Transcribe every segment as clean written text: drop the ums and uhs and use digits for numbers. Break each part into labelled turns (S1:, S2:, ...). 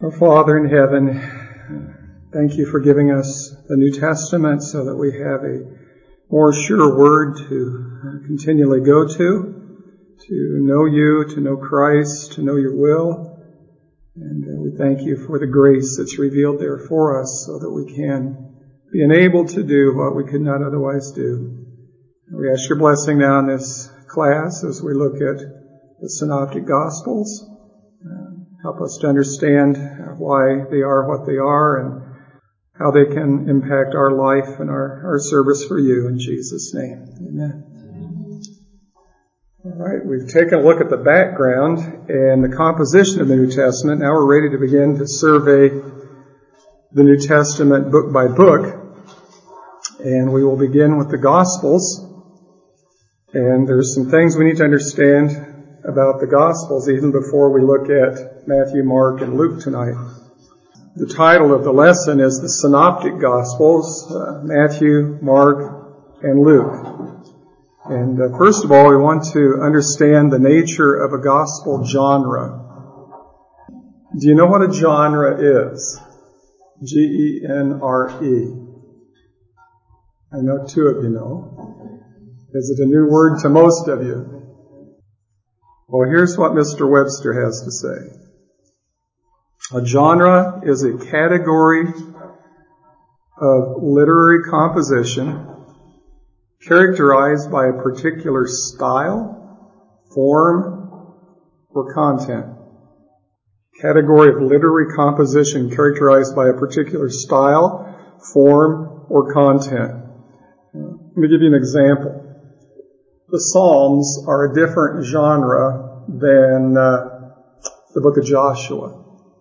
S1: Our Father in heaven, thank you for giving us the New Testament so that we have a more sure word to continually go to know you, to know Christ, to know your will. And we thank you for the grace that's revealed there for us so that we can be enabled to do what we could not otherwise do. And we ask your blessing now in this class as we look at the Synoptic Gospels. Help us to understand why they are what they are and how they can impact our life and our service for you. In Jesus' name, amen. All right, we've taken a look at the background and the composition of the New Testament. Now we're ready to begin to survey the New Testament book by book. And we will begin with the Gospels. And there's some things we need to understand about the Gospels even before we look at Matthew, Mark, and Luke tonight. The title of the lesson is the Synoptic Gospels, Matthew, Mark, and Luke. And first of all, we want to understand the nature of a gospel genre. Do you know what a genre is? G-E-N-R-E. I know two of you know. Is it a new word to most of you? Well, here's what Mr. Webster has to say. A genre is a category of literary composition characterized by a particular style, form, or content. Category of literary composition characterized by a particular style, form, or content. Let me give you an example. The Psalms are a different genre than the book of Joshua.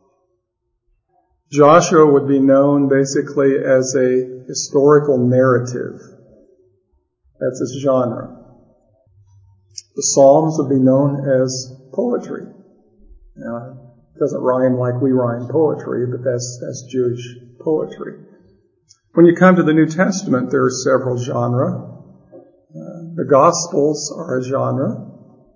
S1: Joshua would be known basically as a historical narrative. That's its genre. The Psalms would be known as poetry. Now, it doesn't rhyme like we rhyme poetry, but that's Jewish poetry. When you come to the New Testament, there are several genres. The Gospels are a genre.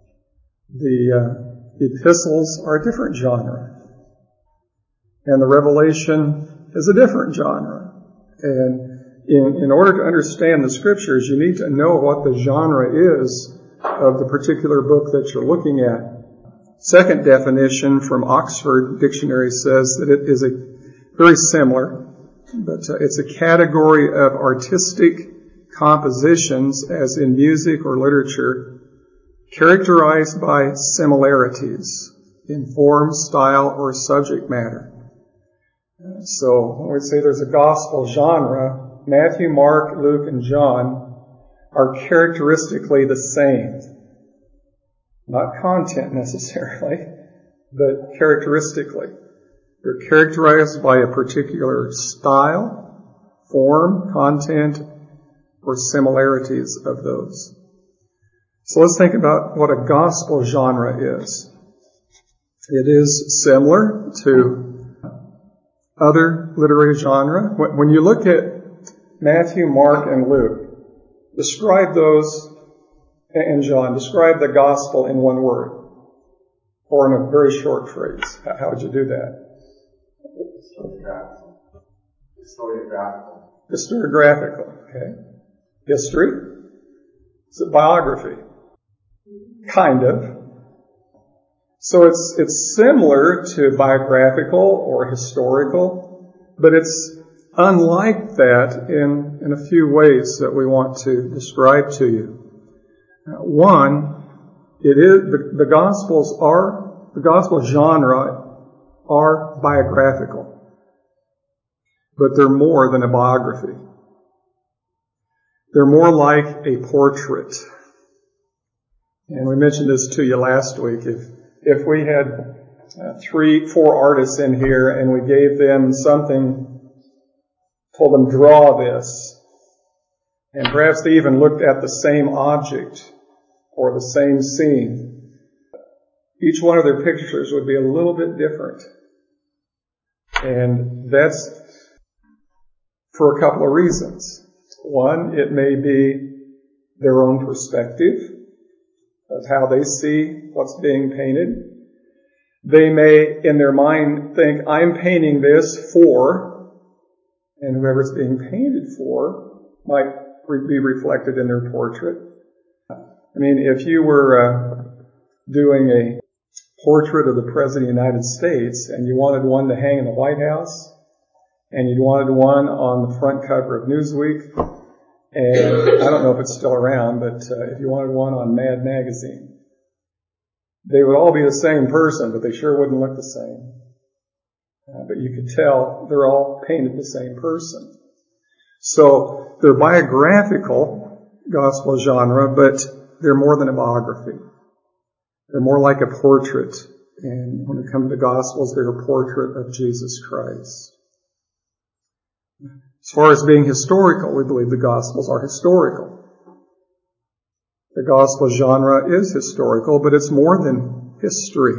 S1: The epistles are a different genre. And the Revelation is a different genre. And in order to understand the Scriptures, you need to know what the genre is of the particular book that you're looking at. Second definition from Oxford Dictionary says that it is very similar, but it's a category of artistic compositions, as in music or literature, characterized by similarities in form, style, or subject matter. So when we say there's a gospel genre, Matthew, Mark, Luke, and John are characteristically the same. Not content necessarily, but characteristically. They're characterized by a particular style, form, content, or similarities of those. So let's think about what a gospel genre is. It is similar to other literary genre. When you look at Matthew, Mark, and Luke, describe those, and John, describe the gospel in one word, or in a very short phrase. How would you do that? Historiographical. Okay. History? Is it biography? Kind of. So it's similar to biographical or historical, but it's unlike that in a few ways that we want to describe to you. One, it is the gospel genre are biographical, but they're more than a biography. They're more like a portrait. And we mentioned this to you last week. If we had 3-4 artists in here and we gave them something, told them draw this, and perhaps they even looked at the same object or the same scene, each one of their pictures would be a little bit different. And that's for a couple of reasons. One, it may be their own perspective of how they see what's being painted. They may, in their mind, think, I'm painting this for, and whoever's being painted for might be reflected in their portrait. I mean, if you were doing a portrait of the President of the United States and you wanted one to hang in the White House, and you wanted one on the front cover of Newsweek, and I don't know if it's still around, but if you wanted one on Mad Magazine, they would all be the same person, but they sure wouldn't look the same. But you could tell they're all painted the same person. So they're biographical gospel genre, but they're more than a biography. They're more like a portrait. And when it comes to the Gospels, they're a portrait of Jesus Christ. As far as being historical, we believe the Gospels are historical. The Gospel genre is historical, but it's more than history.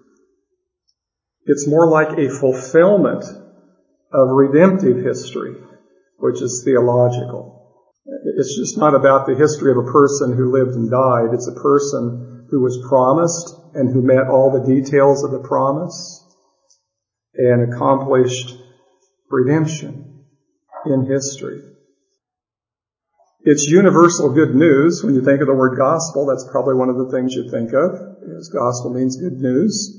S1: It's more like a fulfillment of redemptive history, which is theological. It's just not about the history of a person who lived and died. It's a person who was promised and who met all the details of the promise and accomplished redemption in history. It's universal good news. When you think of the word gospel, that's probably one of the things you think of, is gospel means good news.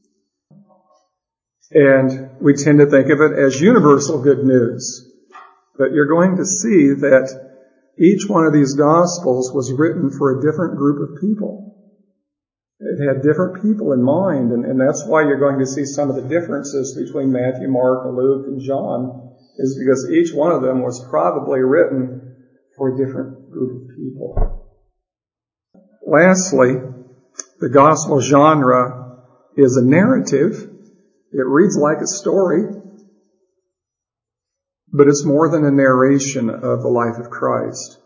S1: And we tend to think of it as universal good news. But you're going to see that each one of these Gospels was written for a different group of people. It had different people in mind, and that's why you're going to see some of the differences between Matthew, Mark, Luke, and John, is because each one of them was probably written for a different group of people. Lastly, the Gospel genre is a narrative. It reads like a story, but it's more than a narration of the life of Christ.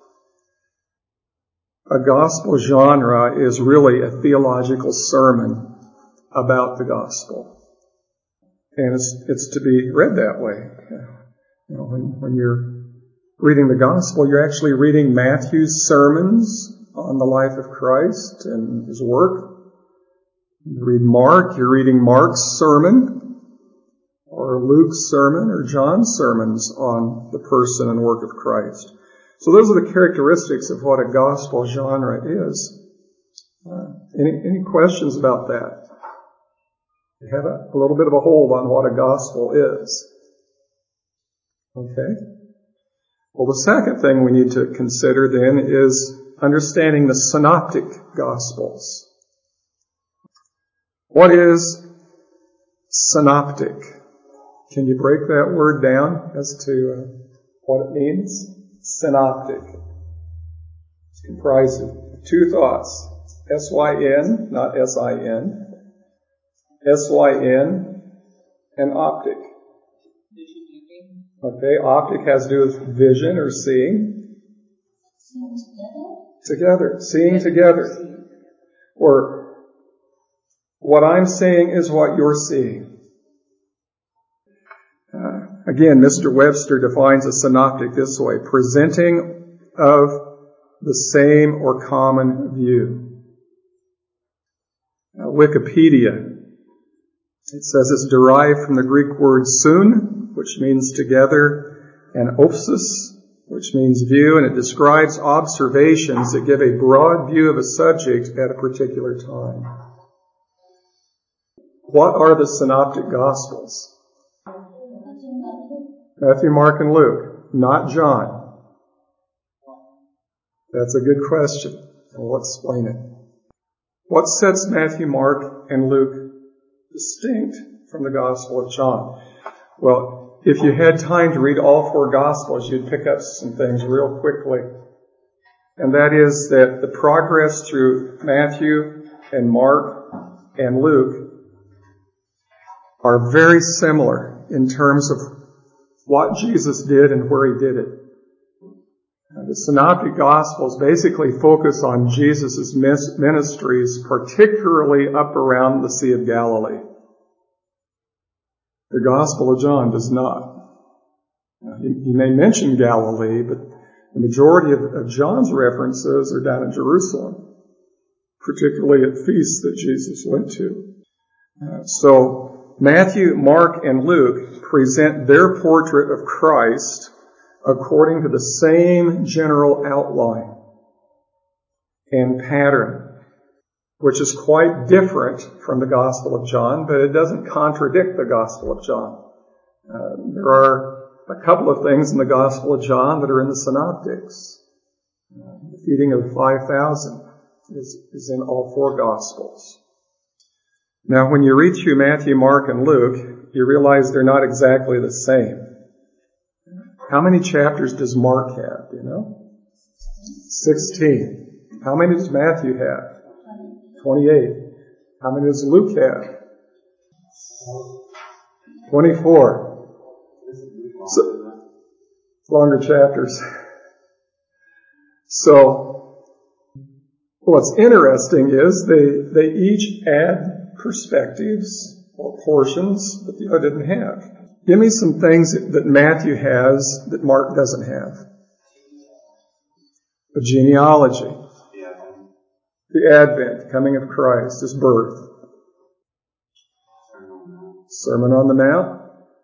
S1: A gospel genre is really a theological sermon about the gospel. And it's to be read that way. You know, when you're reading the gospel, you're actually reading Matthew's sermons on the life of Christ and his work. You read Mark, you're reading Mark's sermon, or Luke's sermon, or John's sermons on the person and work of Christ. So those are the characteristics of what a gospel genre is. Any questions about that? You have a little bit of a hold on what a gospel is. Okay? Well, the second thing we need to consider then is understanding the synoptic gospels. What is synoptic? Can you break that word down as to what it means? Synoptic. It's comprised of two thoughts. S-Y-N, not S-I-N. S-Y-N and optic. Okay, optic has to do with vision or seeing. Together. Seeing together. Or what I'm seeing is what you're seeing. Again, Mr. Webster defines a synoptic this way: presenting of the same or common view. Wikipedia, it says it's derived from the Greek word sun, which means together, and opsis, which means view, and it describes observations that give a broad view of a subject at a particular time. What are the synoptic gospels? Matthew, Mark, and Luke, not John. That's a good question, and we'll explain it. What sets Matthew, Mark, and Luke distinct from the Gospel of John? Well, if you had time to read all four Gospels, you'd pick up some things real quickly. And that is that the progress through Matthew and Mark and Luke are very similar in terms of what Jesus did and where he did it. The Synoptic Gospels basically focus on Jesus' ministries, particularly up around the Sea of Galilee. The Gospel of John does not. He may mention Galilee, but the majority of John's references are down in Jerusalem, particularly at feasts that Jesus went to. So Matthew, Mark, and Luke present their portrait of Christ according to the same general outline and pattern, which is quite different from the Gospel of John, but it doesn't contradict the Gospel of John. There are a couple of things in the Gospel of John that are in the Synoptics. The feeding of 5,000 is in all four Gospels. Now, when you read through Matthew, Mark, and Luke, you realize they're not exactly the same. How many chapters does Mark have, do you know? 16. How many does Matthew have? 28. How many does Luke have? 24. So, longer chapters. So, what's interesting is they each add perspectives or portions that the other didn't have. Give me some things that Matthew has that Mark doesn't have. A genealogy. The Advent, the coming of Christ, His birth. Sermon on the Mount.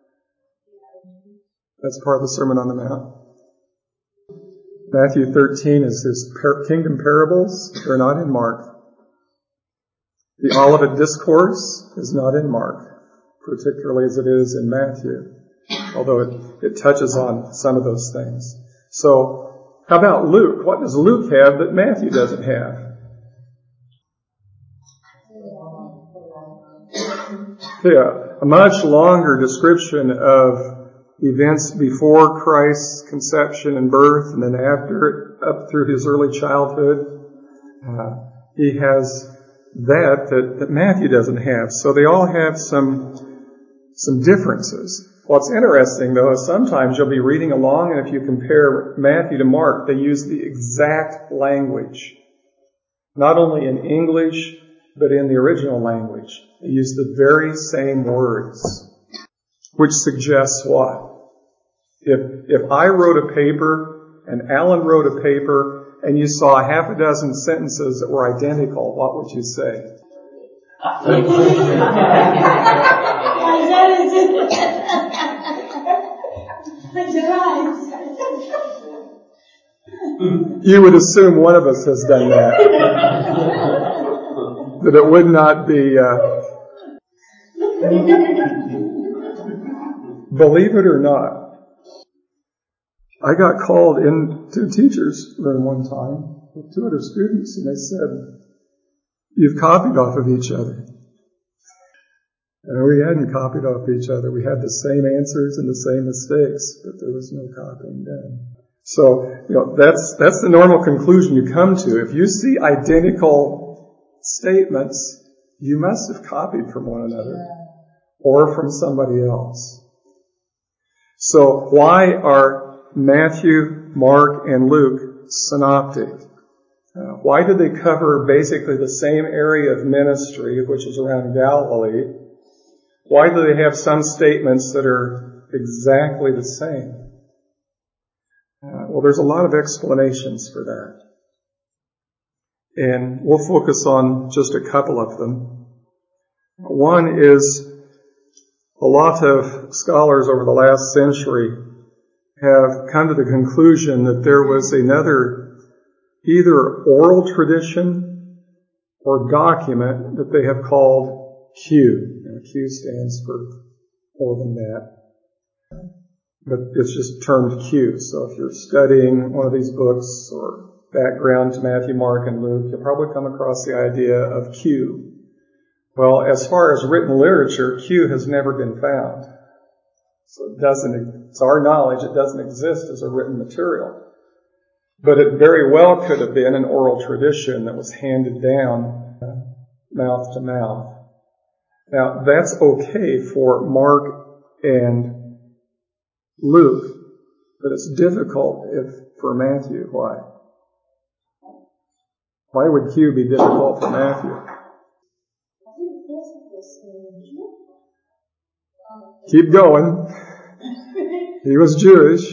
S1: That's part of the Sermon on the Mount. Matthew 13 is His kingdom parables. They're not in Mark. The Olivet Discourse is not in Mark, particularly as it is in Matthew, although it touches on some of those things. So, how about Luke? What does Luke have that Matthew doesn't have? Yeah, a much longer description of events before Christ's conception and birth, and then after it, up through His early childhood. He has that Matthew doesn't have. So they all have some differences. What's interesting, though, is sometimes you'll be reading along, and if you compare Matthew to Mark, they use the exact language. Not only in English, but in the original language. They use the very same words, which suggests what? If I wrote a paper, and Alan wrote a paper, and you saw half a dozen sentences that were identical, what would you say? You would assume one of us has done that. That it would not be... Believe it or not, I got called into a teacher's room one time with two other students, and they said, "You've copied off of each other." And we hadn't copied off each other. We had the same answers and the same mistakes, but there was no copying done. So, that's the normal conclusion you come to. If you see identical statements, you must have copied from one another or from somebody else. So why are Matthew, Mark, and Luke synoptic? Why do they cover basically the same area of ministry, which is around Galilee? Why do they have some statements that are exactly the same? Well, there's a lot of explanations for that. And we'll focus on just a couple of them. One is a lot of scholars over the last century have come to the conclusion that there was another either oral tradition or document that they have called Q. Q stands for more than that. But it's just termed Q. So if you're studying one of these books or background to Matthew, Mark, and Luke, you'll probably come across the idea of Q. Well, as far as written literature, Q has never been found. So to our knowledge, it doesn't exist as a written material. But it very well could have been an oral tradition that was handed down mouth to mouth. Now, that's okay for Mark and Luke, but it's difficult for Matthew. Why? Why would Q be difficult for Matthew? Keep going. He was Jewish.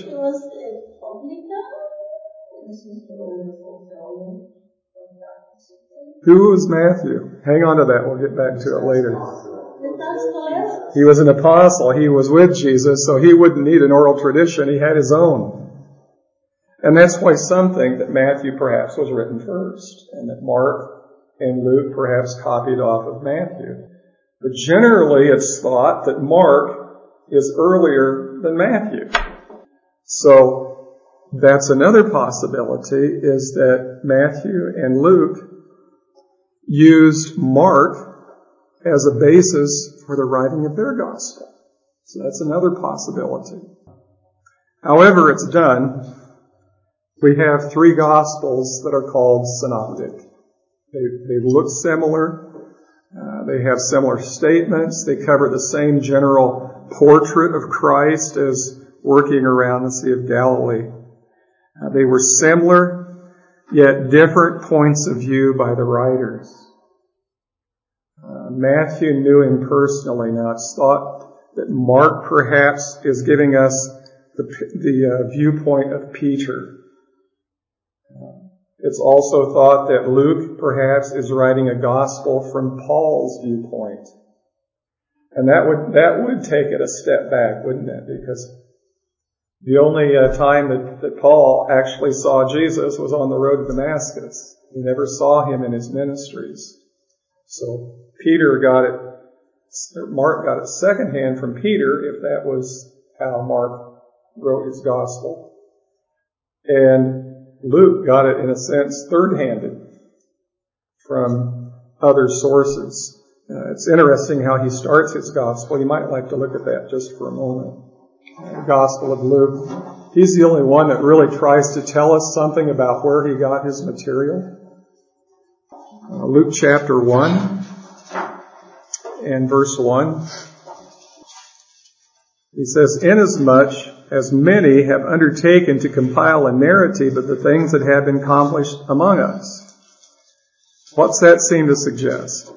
S1: Who was Matthew? Hang on to that. We'll get back to it later. He was an apostle. He was with Jesus, so he wouldn't need an oral tradition. He had his own. And that's why some think that Matthew perhaps was written first, and that Mark and Luke perhaps copied off of Matthew. But generally it's thought that Mark is earlier than Matthew. So that's another possibility, is that Matthew and Luke used Mark as a basis for the writing of their gospel. So that's another possibility. However it's done, we have three gospels that are called synoptic. They look similar. They have similar statements. They cover the same general portrait of Christ as working around the Sea of Galilee. They were similar, yet different points of view by the writers. Matthew knew him personally. Now it's thought that Mark perhaps is giving us the viewpoint of Peter. It's also thought that Luke perhaps is writing a gospel from Paul's viewpoint. And that would take it a step back, wouldn't it? Because the only time that Paul actually saw Jesus was on the road to Damascus. He never saw him in his ministries. So Mark got it secondhand from Peter, if that was how Mark wrote his gospel. And Luke got it, in a sense, third-handed from other sources. It's interesting how he starts his gospel. You might like to look at that just for a moment. The Gospel of Luke. He's the only one that really tries to tell us something about where he got his material. Luke chapter 1 and verse 1. He says, "Inasmuch as many have undertaken to compile a narrative of the things that have been accomplished among us." What's that seem to suggest?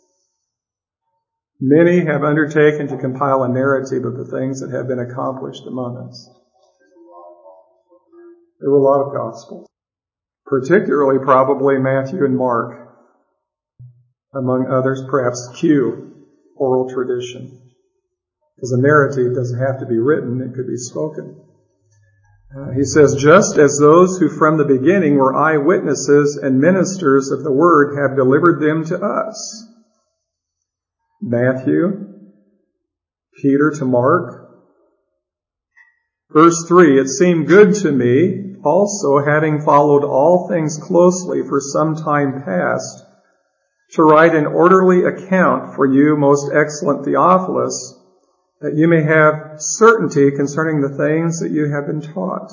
S1: Many have undertaken to compile a narrative of the things that have been accomplished among us. There were a lot of gospels, particularly probably Matthew and Mark, among others, perhaps Q, oral tradition. Because a narrative doesn't have to be written, it could be spoken. He says, "Just as those who from the beginning were eyewitnesses and ministers of the word have delivered them to us." Matthew, Peter to Mark. Verse 3, "It seemed good to me, also having followed all things closely for some time past, to write an orderly account for you, most excellent Theophilus, that you may have certainty concerning the things that you have been taught."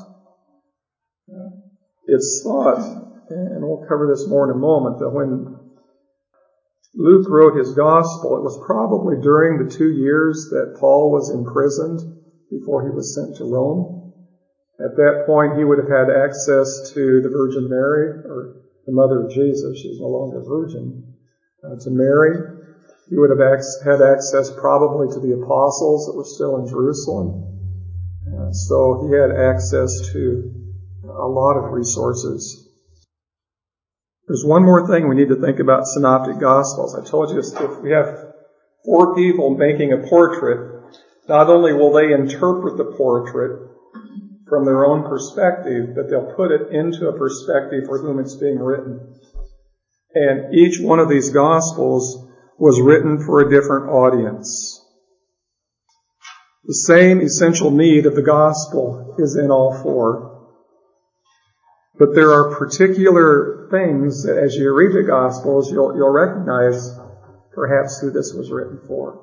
S1: It's thought, and we'll cover this more in a moment, that when Luke wrote his gospel, it was probably during the 2 years that Paul was imprisoned before he was sent to Rome. At that point, he would have had access to the Virgin Mary, or the mother of Jesus. She's no longer virgin. To Mary. He would have had access probably to the apostles that were still in Jerusalem. So he had access to a lot of resources. There's one more thing we need to think about synoptic gospels. I told you, if we have 4 people making a portrait, not only will they interpret the portrait from their own perspective, but they'll put it into a perspective for whom it's being written. And each one of these gospels was written for a different audience. The same essential need of the gospel is in all 4. But there are particular things that as you read the gospels, you'll recognize perhaps who this was written for.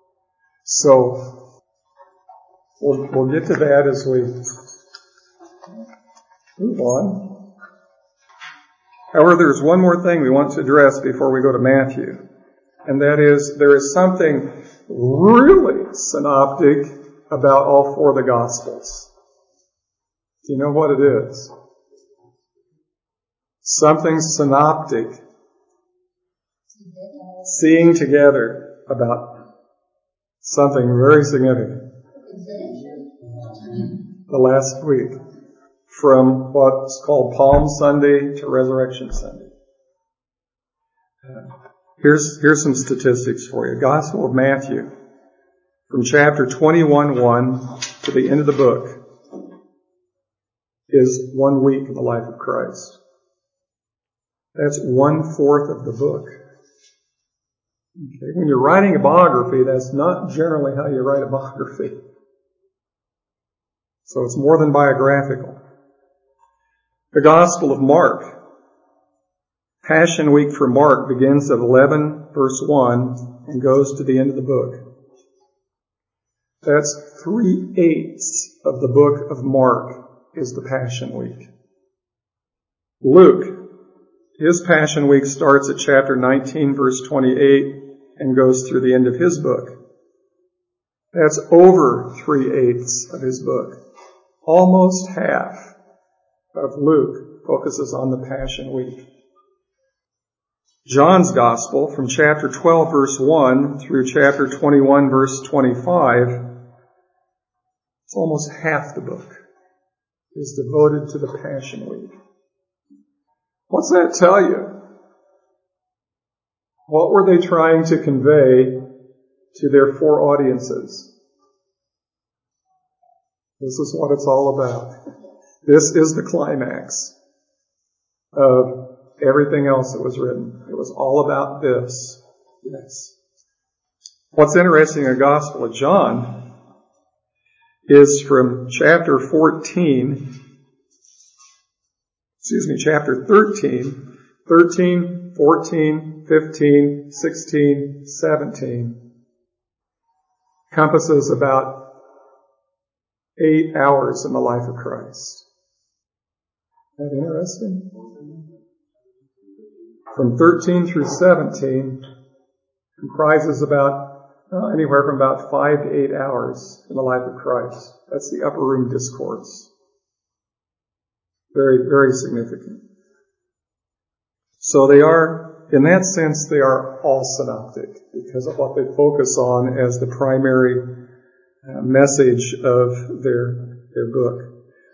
S1: So we'll get to that as we move on. However, there's one more thing we want to address before we go to Matthew. And that is, there is something really synoptic about all 4 of the Gospels. Do you know what it is? Something synoptic. Seeing together about something very significant. The last week. From what's called Palm Sunday to Resurrection Sunday. Here's some statistics for you. Gospel of Matthew, from chapter 21:1 to the end of the book, is 1 week in the life of Christ. That's 1/4 of the book. Okay. When you're writing a biography, that's not generally how you write a biography. So it's more than biographical. The Gospel of Mark. Passion Week for Mark begins at 11 verse 1 and goes to the end of the book. That's 3/8 of the book of Mark is the Passion Week. Luke, his Passion Week starts at chapter 19 verse 28 and goes through the end of his book. That's over 3/8 of his book. Almost half of Luke focuses on the Passion Week. John's Gospel, from chapter 12 verse 1 through chapter 21 verse 25, it's almost half the book is devoted to the Passion Week. What's that tell you? What were they trying to convey to their 4 audiences? This is what it's all about. This is the climax of everything else that was written. It was all about this. Yes. What's interesting in the Gospel of John is from chapter 13, 14, 15, 16, 17, encompasses about 8 hours in the life of Christ. Isn't that interesting? From 13 through 17 comprises about anywhere from about 5 to 8 hours in the life of Christ. That's the upper room discourse. Very, very significant. So they are, in that sense, they are all synoptic because of what they focus on as the primary message of their book.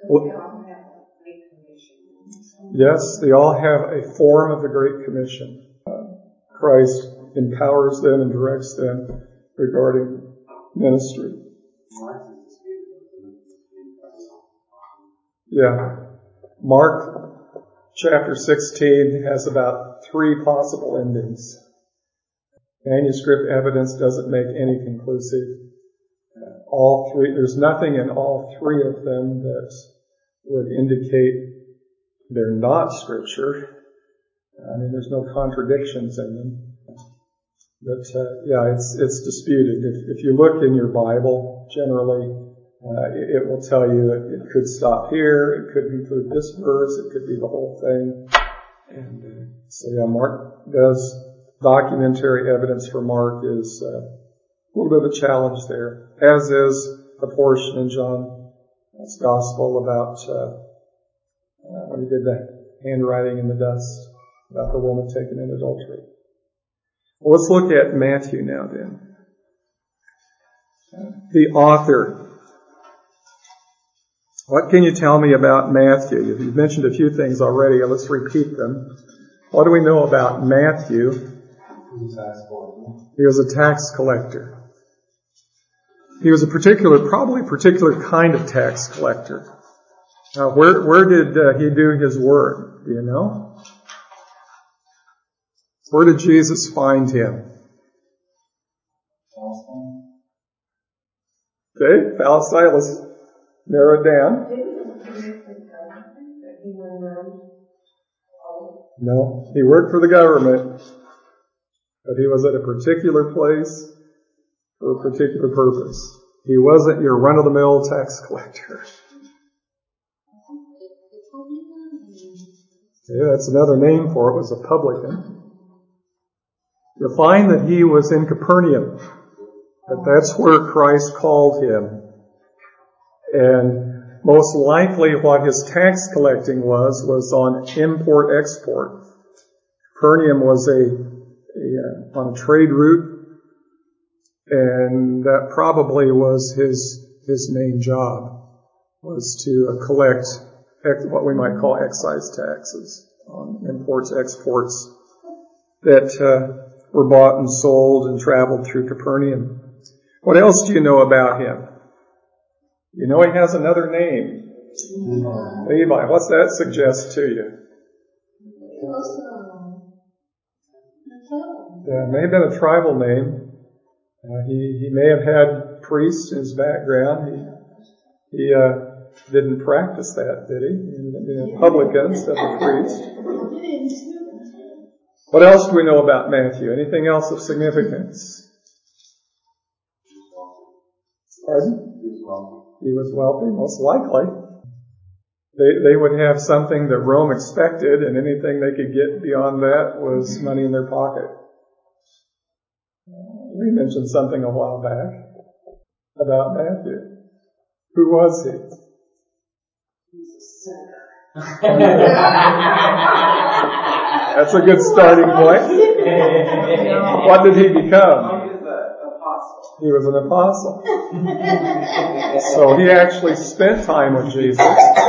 S1: Yes, they all have a form of the Great Commission. Christ empowers them and directs them regarding ministry. Yeah. Mark chapter 16 has about 3 possible endings. Manuscript evidence doesn't make any conclusive. All 3, there's nothing in all 3 of them that would indicate they're not Scripture. I mean, there's no contradictions in them. But, it's disputed. If you look in your Bible, generally, it will tell you it could stop here, it could include this verse, it could be the whole thing. And Mark does, documentary evidence for Mark is a little bit of a challenge there, as is the portion in John's Gospel about when he did the handwriting in the dust about the woman taken in adultery. Well, let's look at Matthew now then. The author. What can you tell me about Matthew? You've mentioned a few things already. Let's repeat them. What do we know about Matthew? He was a tax collector. He was probably a particular kind of tax collector. Now, where did he do his work? Do you know? Where did Jesus find him? Okay, Palestine. Let's narrow it down. No, he worked for the government, but he was at a particular place for a particular purpose. He wasn't your run-of-the-mill tax collector. Yeah, that's another name for it, was a publican. You'll find that he was in Capernaum, that that's where Christ called him. And most likely what his tax collecting was on import-export. Capernaum was on a trade route, and that probably was his main job, was to collect what we might call excise taxes on imports, exports that were bought and sold and traveled through Capernaum. What else do you know about him? You know he has another name. Levi. What's that suggest to you? Yeah, it may have been a tribal name. He may have had priests in his background. He didn't practice that, did he? He a publican instead of a priest. What else do we know about Matthew? Anything else of significance? Pardon? He was wealthy, most likely. They would have something that Rome expected, and anything they could get beyond that was money in their pocket. We mentioned something a while back about Matthew. Who was he?
S2: He was a sinner.
S1: That's a good starting point. What did he become? He was an apostle. So he actually spent time with Jesus.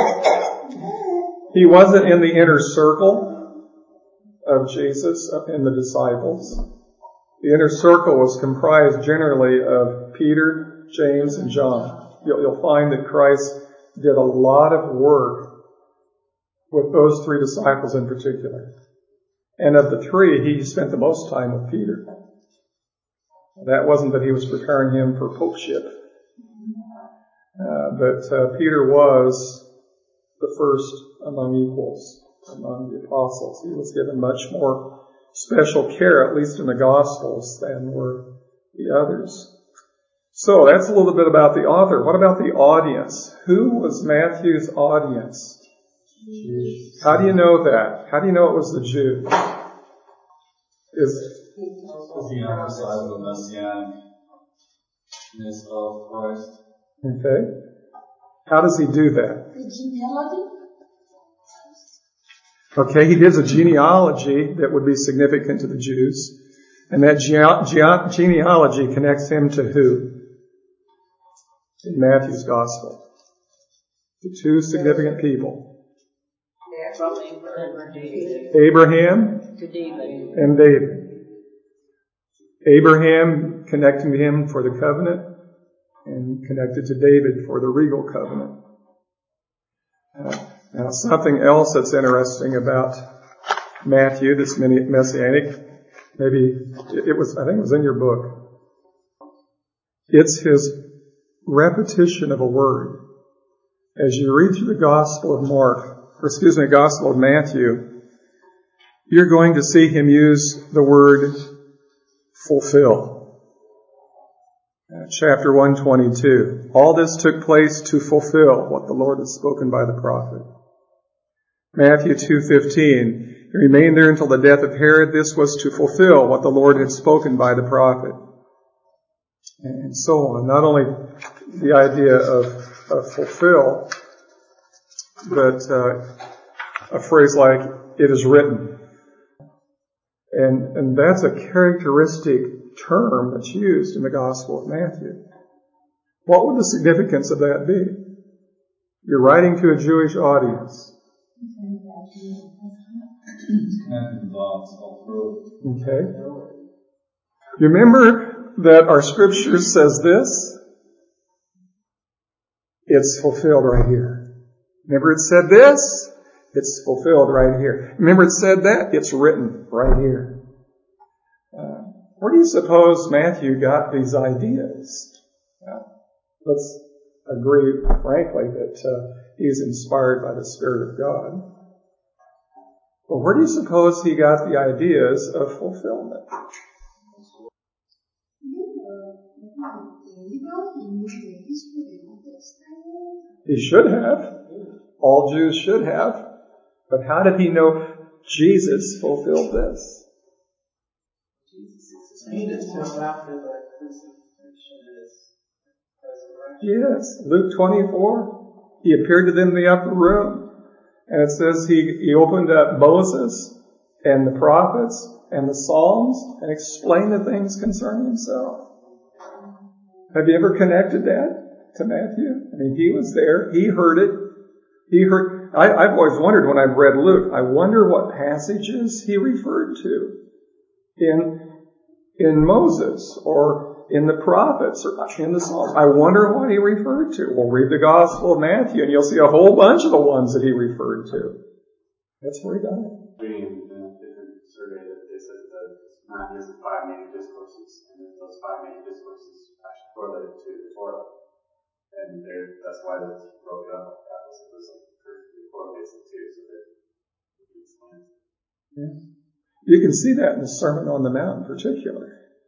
S1: He wasn't in the inner circle of Jesus, in the disciples. The inner circle was comprised generally of Peter, James, and John. You'll find that Christ did a lot of work with those three disciples in particular. And of the three, he spent the most time with Peter. That wasn't that he was preparing him for popeship. But Peter was the first among equals, among the apostles. He was given much more special care, at least in the Gospels, than were the others. So that's a little bit about the author. What about the audience? Who was Matthew's audience? How do you know that? How do you know it was the Jews?
S3: He emphasized the messianicness of Christ.
S1: Okay. How does he do that?
S2: The genealogy?
S1: Okay, he gives a genealogy that would be significant to the Jews. And that genealogy connects him to who? In Matthew's Gospel. To two significant people. Abraham and David. Abraham connecting to him for the covenant and connected to David for the regal covenant. Now, something else that's interesting about Matthew, this messianic, I think it was in your book. It's his repetition of a word. As you read through the Gospel of Matthew, you're going to see him use the word fulfill. Chapter 122. All this took place to fulfill what the Lord had spoken by the prophet. Matthew 2:15. He remained there until the death of Herod. This was to fulfill what the Lord had spoken by the prophet. And so on. Not only the idea of fulfill, but a phrase like, it is written. And that's a characteristic term that's used in the Gospel of Matthew. What would the significance of that be? You're writing to a Jewish audience. Okay. You remember that our scripture says this? It's fulfilled right here. Remember it said this? It's fulfilled right here. Remember it said that? It's written right here. Where do you suppose Matthew got these ideas? Let's agree, frankly, that he's inspired by the Spirit of God. But where do you suppose he got the ideas of fulfillment? He should have. All Jews should have. But how did he know Jesus fulfilled this? Yes, Luke 24. He appeared to them in the upper room. And it says he opened up Moses and the prophets and the Psalms and explained the things concerning himself. Have you ever connected that to Matthew? I mean, he was there. He heard it. I've always wondered when I've read Luke, I wonder what passages he referred to in in Moses or in the prophets or in the Psalms. I wonder what he referred to. Well, read the Gospel of Matthew and you'll see a whole bunch of the ones that he referred to. That's where he got it.
S4: Reading in a different survey that they said that Matthew has 5 major discourses, and then those 5 major discourses actually correlated to the Torah. And that's why they broke it up like that. It was like perfectly correlates the two, so that it explains it.
S1: Yeah. You can see that in the Sermon on the Mount in particular.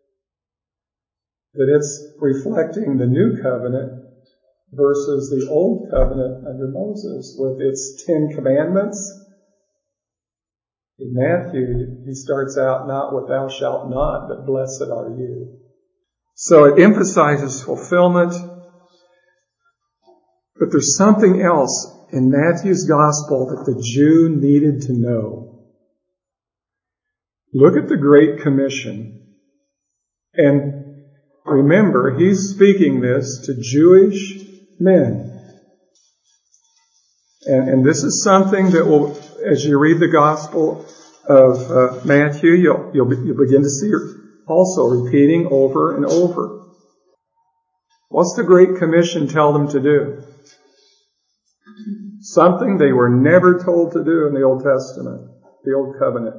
S1: That it's reflecting the new covenant versus the old covenant under Moses with its 10 commandments. In Matthew, he starts out not with thou shalt not, but blessed are you. So it emphasizes fulfillment. But there's something else in Matthew's gospel that the Jew needed to know. Look at the Great Commission. And remember, he's speaking this to Jewish men. And this is something that will, as you read the Gospel of Matthew, you'll begin to see also repeating over and over. What's the Great Commission tell them to do? Something they were never told to do in the Old Testament, the Old Covenant.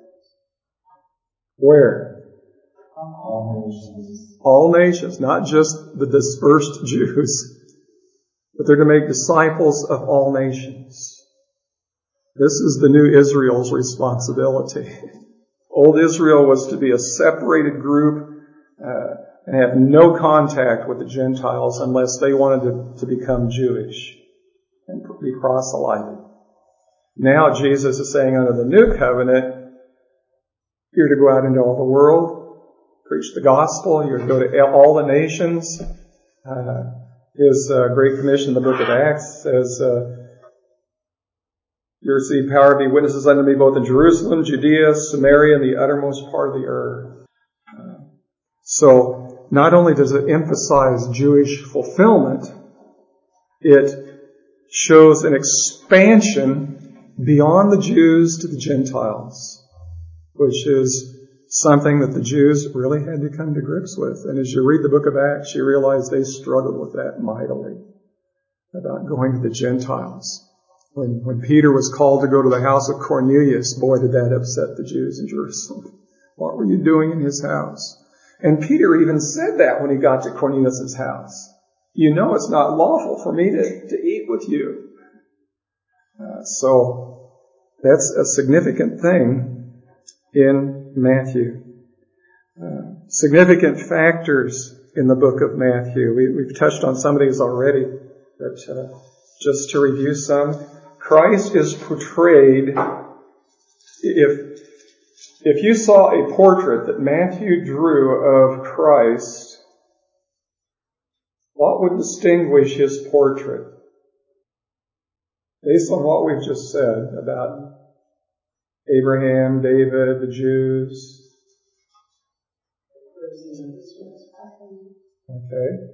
S1: Where?
S2: All nations.
S1: All nations, not just the dispersed Jews. But they're to make disciples of all nations. This is the new Israel's responsibility. Old Israel was to be a separated group and have no contact with the Gentiles unless they wanted to become Jewish and be proselyted. Now Jesus is saying under the new covenant, you're to go out into all the world, preach the gospel, you're to go to all the nations. His Great Commission in the book of Acts says, you receive power to be witnesses unto me both in Jerusalem, Judea, Samaria, and the uttermost part of the earth. So not only does it emphasize Jewish fulfillment, it shows an expansion beyond the Jews to the Gentiles, which is something that the Jews really had to come to grips with. And as you read the book of Acts, you realize they struggled with that mightily, about going to the Gentiles. When Peter was called to go to the house of Cornelius, boy, did that upset the Jews in Jerusalem. What were you doing in his house? And Peter even said that when he got to Cornelius' house. You know it's not lawful for me to eat with you. So that's a significant thing in Matthew. Significant factors in the book of Matthew. We've touched on some of these already, but just to review some. Christ is portrayed, if you saw a portrait that Matthew drew of Christ, what would distinguish his portrait? Based on what we've just said about Abraham, David, the Jews. Okay.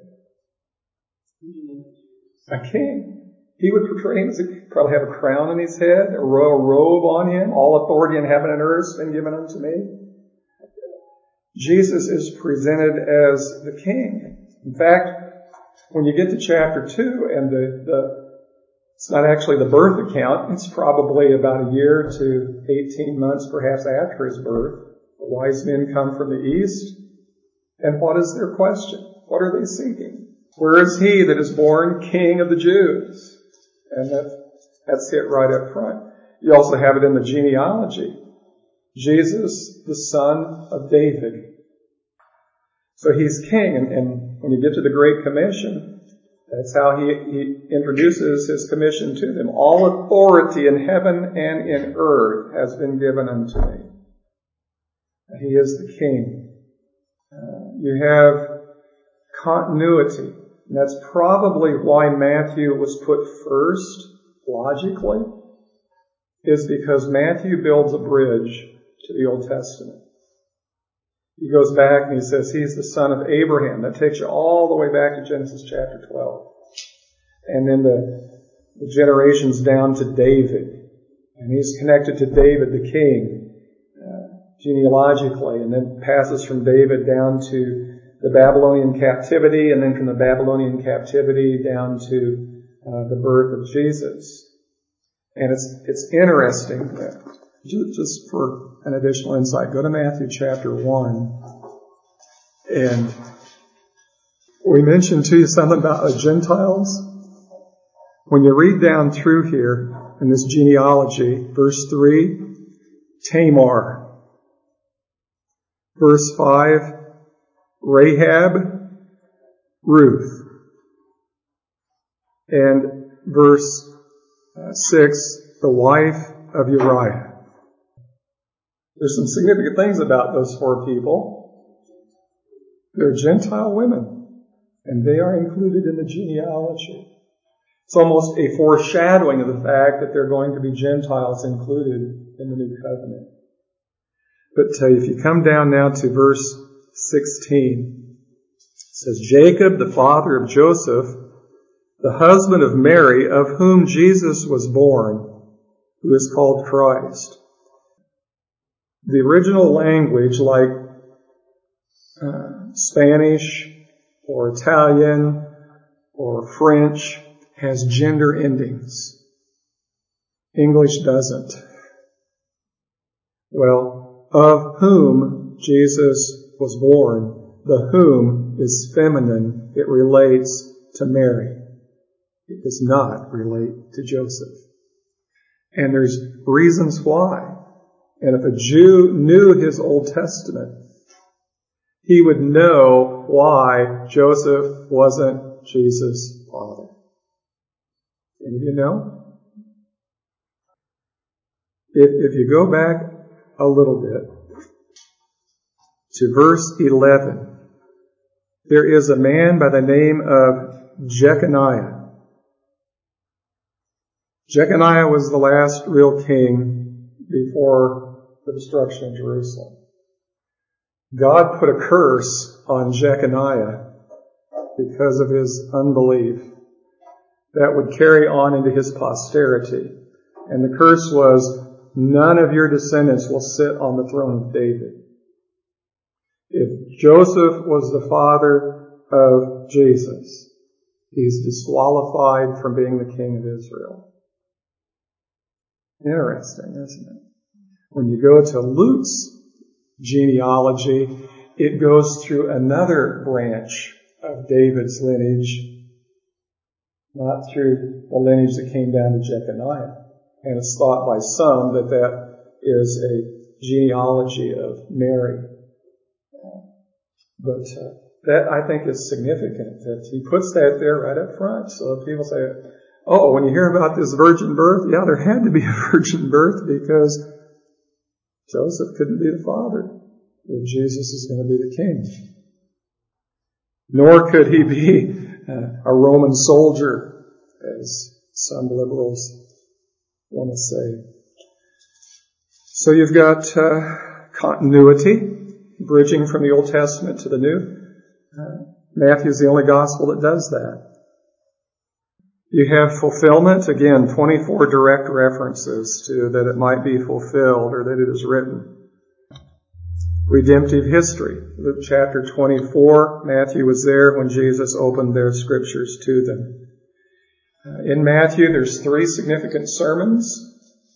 S1: A king. He would portray him as he'd probably have a crown on his head, a royal robe on him. All authority in heaven and earth has been given unto me. Jesus is presented as the king. In fact, when you get to chapter 2 and it's not actually the birth account, it's probably about a year to 18 months perhaps after his birth. The wise men come from the east. And what is their question? What are they seeking? Where is he that is born King of the Jews? And that's it right up front. You also have it in the genealogy. Jesus, the son of David. So he's king. And when you get to the Great Commission, that's how he introduces his commission to them. All authority in heaven and in earth has been given unto me. He is the king. You have continuity. And that's probably why Matthew was put first, logically, is because Matthew builds a bridge to the Old Testament. He goes back and he says he's the son of Abraham. That takes you all the way back to Genesis chapter 12. And then the generations down to David. And he's connected to David the king. genealogically, and then passes from David down to the Babylonian captivity, and then from the Babylonian captivity down to the birth of Jesus. And it's interesting, just for an additional insight, go to Matthew chapter 1, and we mentioned to you something about the Gentiles. When you read down through here in this genealogy, verse 3, Tamar. Verse 5, Rahab, Ruth. And verse 6, the wife of Uriah. There's some significant things about those four people. They're Gentile women, and they are included in the genealogy. It's almost a foreshadowing of the fact that they're going to be Gentiles included in the new covenant. But if you come down now to verse 16, it says, Jacob, the father of Joseph, the husband of Mary, of whom Jesus was born, who is called Christ. The original language, like Spanish or Italian or French, has gender endings. English doesn't. Well, of whom Jesus was born, the whom is feminine. It relates to Mary. It does not relate to Joseph. And there's reasons why. And if a Jew knew his Old Testament, he would know why Joseph wasn't Jesus' father. Any of you know? If you go back a little bit to verse 11, there is a man by the name of Jeconiah. Jeconiah was the last real king before the destruction of Jerusalem. God put a curse on Jeconiah because of his unbelief that would carry on into his posterity. And the curse was, none of your descendants will sit on the throne of David. If Joseph was the father of Jesus, he's disqualified from being the king of Israel. Interesting, isn't it? When you go to Luke's genealogy, it goes through another branch of David's lineage, not through the lineage that came down to Jeconiah. And it's thought by some that that is a genealogy of Mary. But that, I think, is significant that he puts that there right up front. So people say, oh, when you hear about this virgin birth, yeah, there had to be a virgin birth because Joseph couldn't be the father if Jesus is going to be the king. Nor could he be a Roman soldier, as some liberals want to say. So you've got continuity, bridging from the Old Testament to the New. Matthew's the only gospel that does that. You have fulfillment, again, 24 direct references to that it might be fulfilled or that it is written. Redemptive history. Luke chapter 24, Matthew was there when Jesus opened their scriptures to them. In Matthew, there's 3 significant sermons.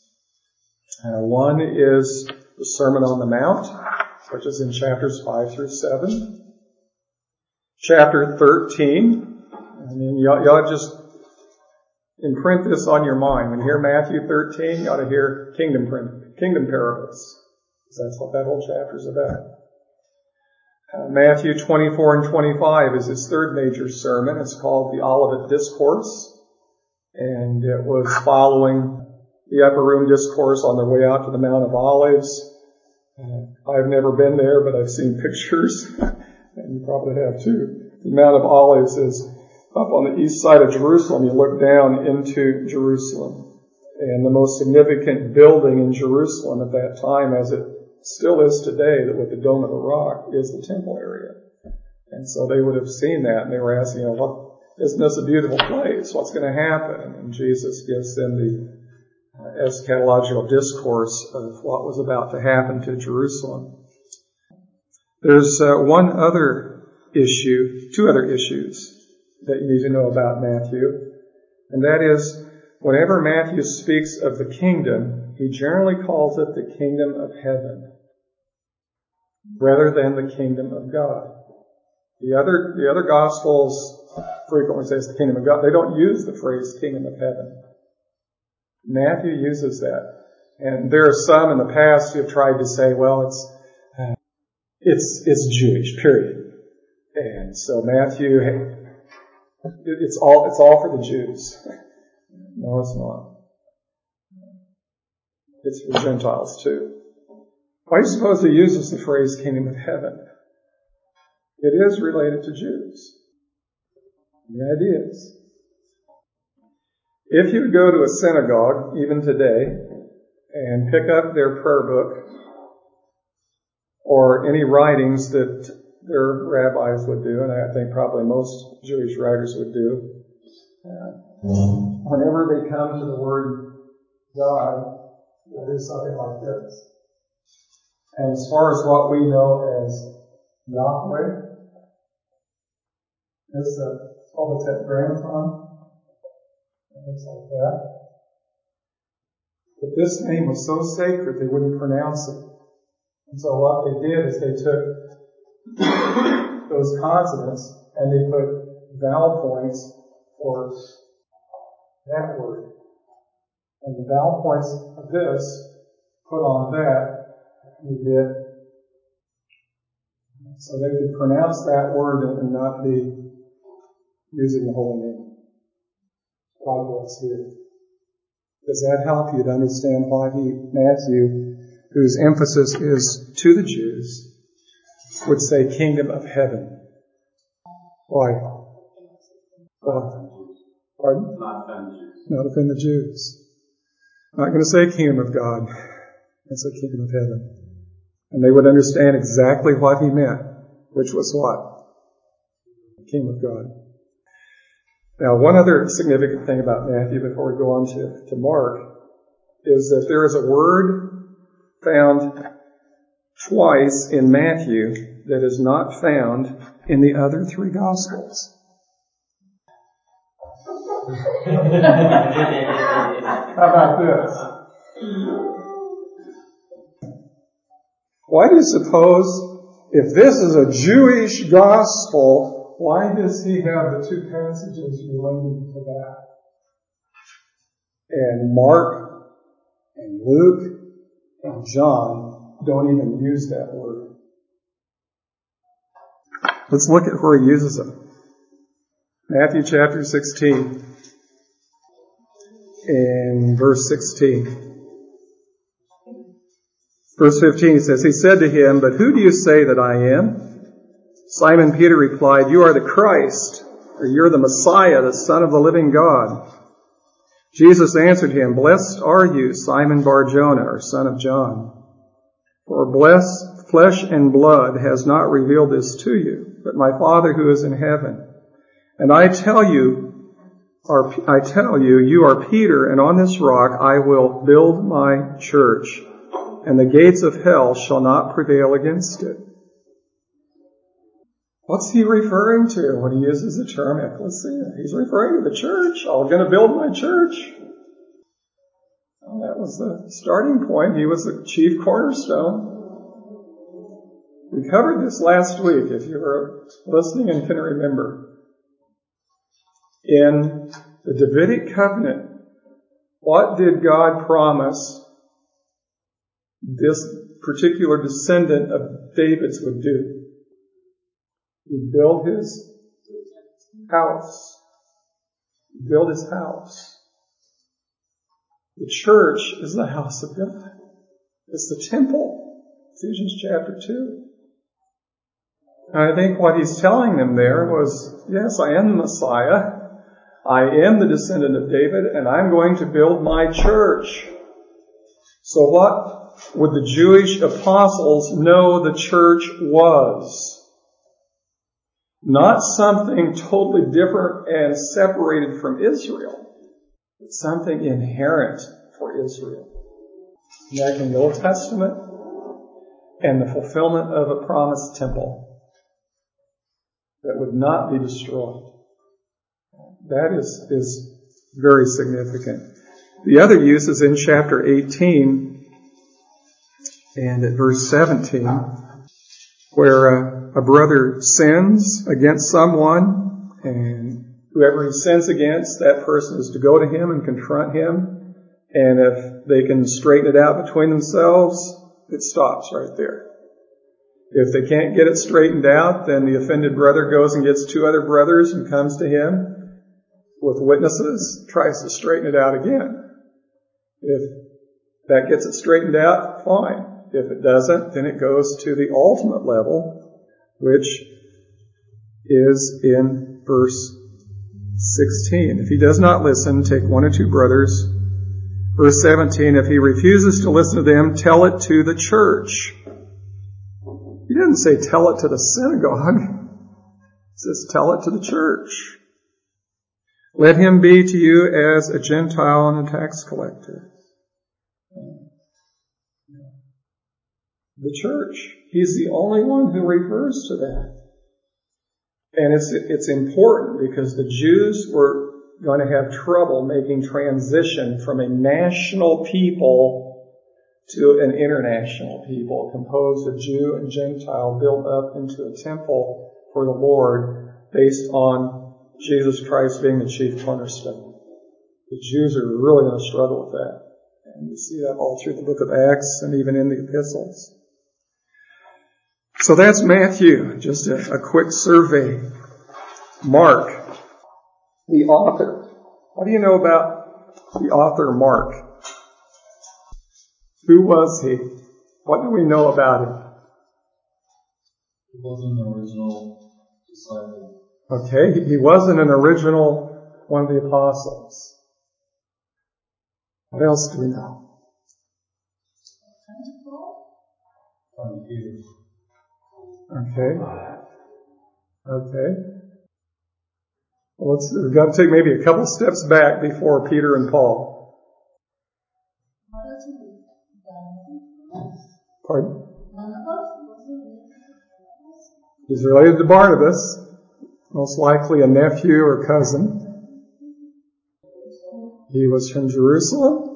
S1: One is the Sermon on the Mount, which is in chapters 5 through 7. Chapter 13, and then you ought to just imprint this on your mind. When you hear Matthew 13, you ought to hear kingdom parables, because that's what that whole chapter is about. Matthew 24 and 25 is his third major sermon. It's called the Olivet Discourse, and it was following the upper room discourse on their way out to the Mount of Olives. I've never been there, but I've seen pictures, and you probably have too. The Mount of Olives is up on the east side of Jerusalem. You look down into Jerusalem. And the most significant building in Jerusalem at that time, as it still is today, that with the Dome of the Rock, is the temple area. And so they would have seen that, and they were asking, isn't this a beautiful place? What's going to happen? And Jesus gives them the eschatological discourse of what was about to happen to Jerusalem. There's two other issues that you need to know about Matthew, and that is, whenever Matthew speaks of the kingdom, he generally calls it the kingdom of heaven, rather than the kingdom of God. The other Gospels frequently say it's the kingdom of God. They don't use the phrase kingdom of heaven. Matthew uses that. And there are some in the past who have tried to say, well, it's Jewish, period. And so Matthew, it's all for the Jews. No, it's not. It's for Gentiles too. Why do you suppose he uses the phrase kingdom of heaven? It is related to Jews. Yeah, it is. If you go to a synagogue, even today, and pick up their prayer book or any writings that their rabbis would do, and I think probably most Jewish writers would do, whenever they come to the word God, they'll do something like this. And as far as what we know as Yahweh, it's called the Tetragrammaton. It looks like that. But this name was so sacred they wouldn't pronounce it. And so what they did is they took those consonants and they put vowel points for that word. And the vowel points of this, put on that, you get, so they could pronounce that word and not be using the holy name. Likewise here. Does that help you to understand why Matthew, whose emphasis is to the Jews, would say kingdom of heaven? Why? Pardon? Not offend the Jews. I'm not going to say kingdom of God. I say kingdom of heaven. And they would understand exactly what he meant, which was what? Kingdom of God. Now, one other significant thing about Matthew before we go on to Mark is that there is a word found twice in Matthew that is not found in the other three Gospels. How about this? Why do you suppose, if this is a Jewish Gospel, why does he have the two passages related to that? And Mark and Luke and John don't even use that word. Let's look at where he uses them. Matthew chapter 16, in verse 16. Verse 15, he says, he said to him, "But who do you say that I am?" Simon Peter replied, "You are the Christ, or you're the Messiah, the Son of the living God." Jesus answered him, "Blessed are you, Simon Bar-Jonah, or son of John. For flesh and blood has not revealed this to you, but my Father who is in heaven. And I tell you, you are Peter, and on this rock I will build my church, and the gates of hell shall not prevail against it." What's he referring to when he uses the term ecclesia? He's referring to the church. I'm going to build my church. Well, that was the starting point. He was the chief cornerstone. We covered this last week, if you were listening and can remember. In the Davidic covenant, what did God promise this particular descendant of David's would do? He'd build his house. He'd build his house. The church is the house of God. It's the temple. Ephesians chapter 2. And I think what he's telling them there was, yes, I am the Messiah. I am the descendant of David, and I'm going to build my church. So what would the Jewish apostles know the church was? Not something totally different and separated from Israel, but something inherent for Israel. Back in the Old Testament, and the fulfillment of a promised temple that would not be destroyed. That is very significant. The other use is in chapter 18 and at verse 17, where a brother sins against someone, and whoever he sins against, that person is to go to him and confront him, and if they can straighten it out between themselves, it stops right there. If they can't get it straightened out, then the offended brother goes and gets two other brothers and comes to him with witnesses, tries to straighten it out again. If that gets it straightened out, fine. If it doesn't, then it goes to the ultimate level, which is in verse 16. If he does not listen, take one or two brothers. Verse 17, if he refuses to listen to them, tell it to the church. He doesn't say tell it to the synagogue. He says tell it to the church. Let him be to you as a Gentile and a tax collector. The church. He's the only one who refers to that. And it's important because the Jews were going to have trouble making transition from a national people to an international people composed of Jew and Gentile built up into a temple for the Lord based on Jesus Christ being the chief cornerstone. The Jews are really going to struggle with that. And you see that all through the book of Acts and even in the epistles. So that's Matthew, just a quick survey. Mark, the author. What do you know about the author Mark? Who was he? What do we know about him?
S3: He wasn't an original disciple.
S1: Okay, he wasn't an original one of the apostles. What else do we know?
S3: Peter.
S1: Okay. Well, we've got to take maybe a couple steps back before Peter and Paul. Pardon? He's related to Barnabas, most likely a nephew or cousin. He was from Jerusalem.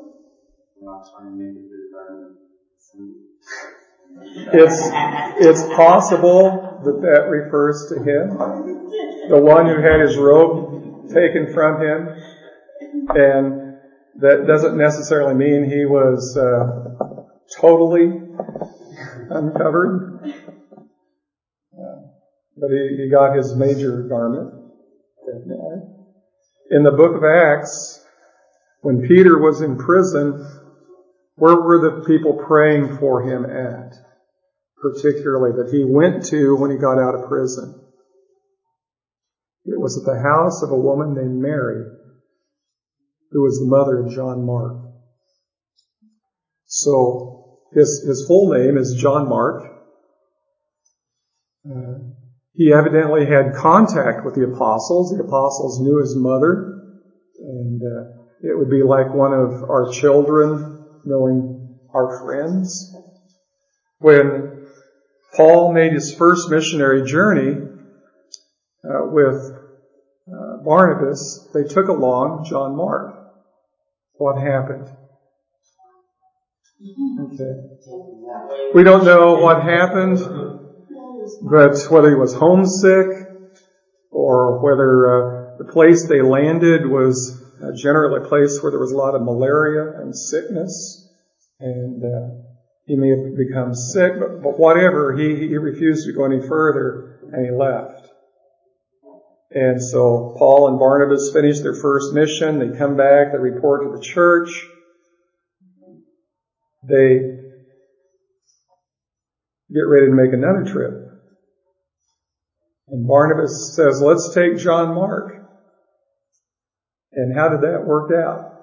S1: It's possible that refers to him, the one who had his robe taken from him, and that doesn't necessarily mean he was totally uncovered, but he got his major garment, definitely. In the book of Acts, when Peter was in prison, where were the people praying for him at? Particularly that he went to when he got out of prison. It was at the house of a woman named Mary, who was the mother of John Mark. So his full name is John Mark. He evidently had contact with the apostles. The apostles knew his mother, and it would be like one of our children knowing our friends. When Paul made his first missionary journey with Barnabas, they took along John Mark. What happened? Okay. We don't know what happened, but whether he was homesick or whether the place they landed was generally a place where there was a lot of malaria and sickness, and he may have become sick, but whatever, he refused to go any further, and he left. And so Paul and Barnabas finished their first mission. They come back, they report to the church. They get ready to make another trip. And Barnabas says, let's take John Mark. And how did that work out?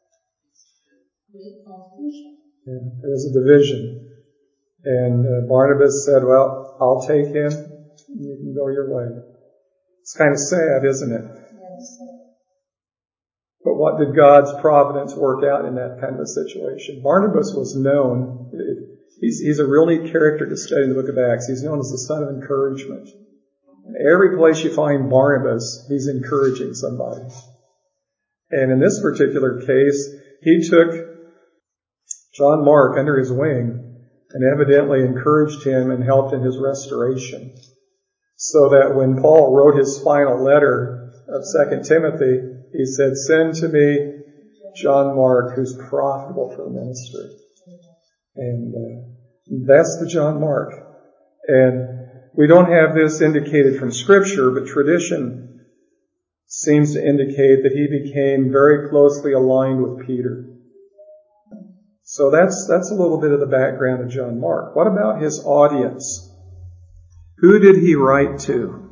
S1: There was a division. And Barnabas said, well, I'll take him. You can go your way. It's kind of sad, isn't it? But what did God's providence work out in that kind of a situation? Barnabas was known. He's a real neat character to study in the book of Acts. He's known as the son of encouragement. And every place you find Barnabas, he's encouraging somebody. And in this particular case, he took John Mark under his wing and evidently encouraged him and helped in his restoration. So that when Paul wrote his final letter of 2 Timothy, he said, "Send to me John Mark, who's profitable for the ministry." And that's the John Mark. And we don't have this indicated from Scripture, but tradition seems to indicate that he became very closely aligned with Peter. So that's a little bit of the background of John Mark. What about his audience? Who did he write to?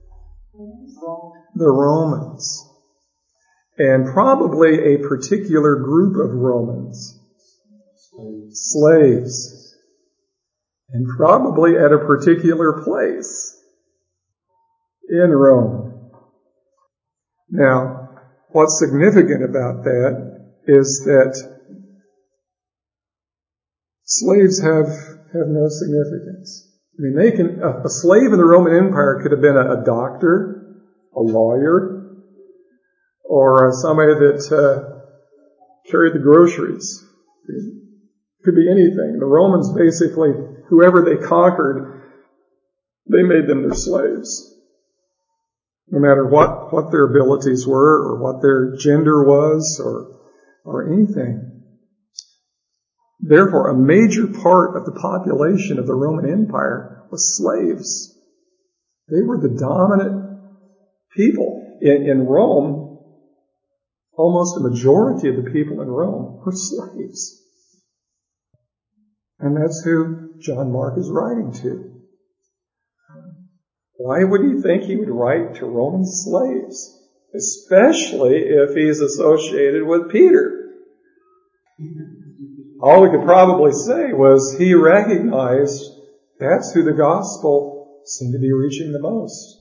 S1: The Romans. And probably a particular group of Romans. Slaves. And probably at a particular place in Rome. Now, what's significant about that is that slaves have no significance. I mean, a slave in the Roman Empire could have been a doctor, a lawyer, or somebody that carried the groceries. It could be anything. The Romans basically, whoever they conquered, they made them their slaves. No matter what their abilities were, or what their gender was, or anything. Therefore, a major part of the population of the Roman Empire was slaves. They were the dominant people. In Rome, almost a majority of the people in Rome were slaves. And that's who John Mark is writing to. Why would he think he would write to Roman slaves? Especially if he's associated with Peter. All we could probably say was he recognized that's who the gospel seemed to be reaching the most.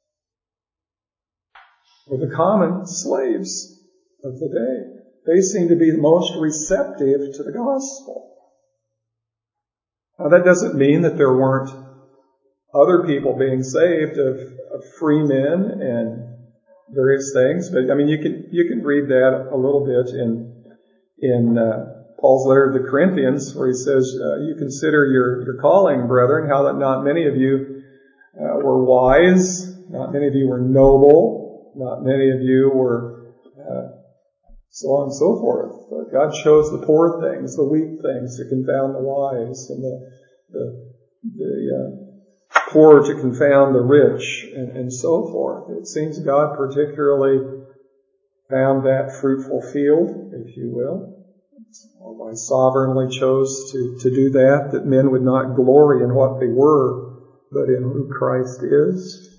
S1: Were the common slaves of the day. They seemed to be the most receptive to the gospel. Now that doesn't mean that there weren't other people being saved of free men and various things, but I mean you can read that a little bit in Paul's letter to the Corinthians, where he says, "You consider your calling, brethren, how that not many of you were wise, not many of you were noble, not many of you were so on and so forth. God chose the poor things, the weak things, to confound the wise, and the poor to confound the rich, and so forth." It seems God particularly found that fruitful field, if you will, or by sovereignly chose to do that men would not glory in what they were, but in who Christ is.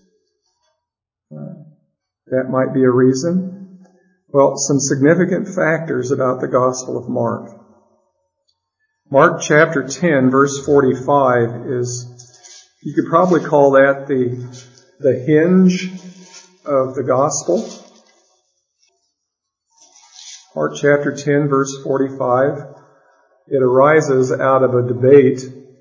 S1: That might be a reason. Well, some significant factors about the Gospel of Mark. Mark chapter 10, verse 45 is, you could probably call that the hinge of the Gospel. Mark chapter 10, verse 45. It arises out of a debate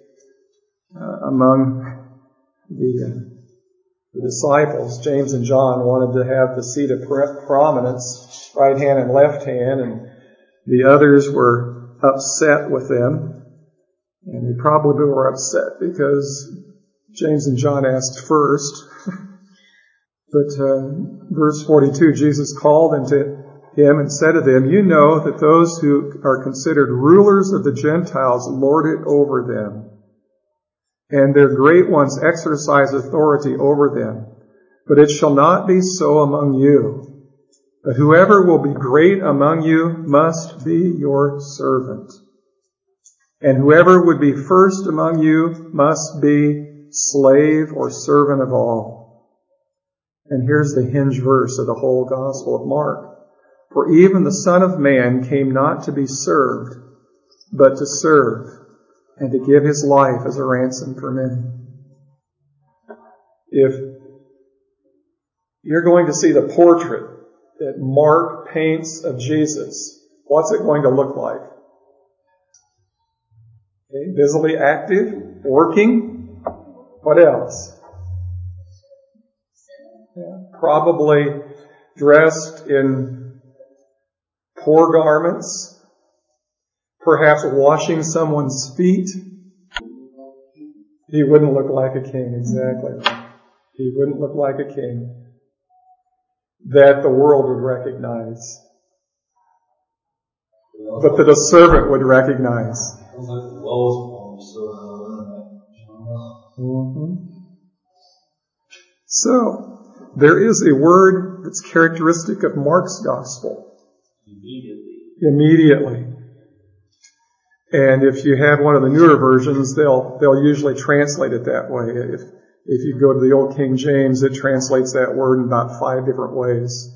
S1: among the disciples. James and John wanted to have the seat of prominence, right hand and left hand, and the others were upset with them. And they probably were upset because James and John asked first. But verse 42, Jesus called into him and said to them, "You know that those who are considered rulers of the Gentiles lord it over them, and their great ones exercise authority over them. But it shall not be so among you. But whoever will be great among you must be your servant. And whoever would be first among you must be slave or servant of all." And here's the hinge verse of the whole Gospel of Mark. "For even the Son of Man came not to be served, but to serve, and to give his life as a ransom for many." If you're going to see the portrait that Mark paints of Jesus, what's it going to look like? Okay, busily active, working. What else? Yeah, probably dressed in poor garments, perhaps washing someone's feet. He wouldn't look like a king, exactly. He wouldn't look like a king that the world would recognize, but that a servant would recognize.
S3: Sounds like the lowest form of genre.
S1: So, there is a word that's characteristic of Mark's gospel. Immediately. And if you have one of the newer versions, they'll usually translate it that way. If you go to the Old King James, it translates that word in about 5 different ways.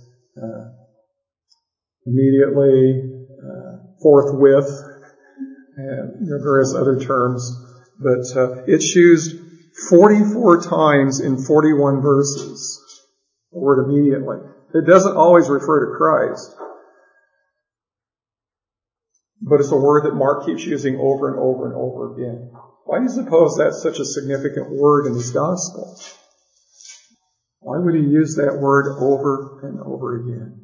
S1: Immediately, forthwith, and various other terms. But it's used 44 times in 41 verses. The word immediately. It doesn't always refer to Christ. But it's a word that Mark keeps using over and over and over again. Why do you suppose that's such a significant word in his gospel? Why would he use that word over and over again?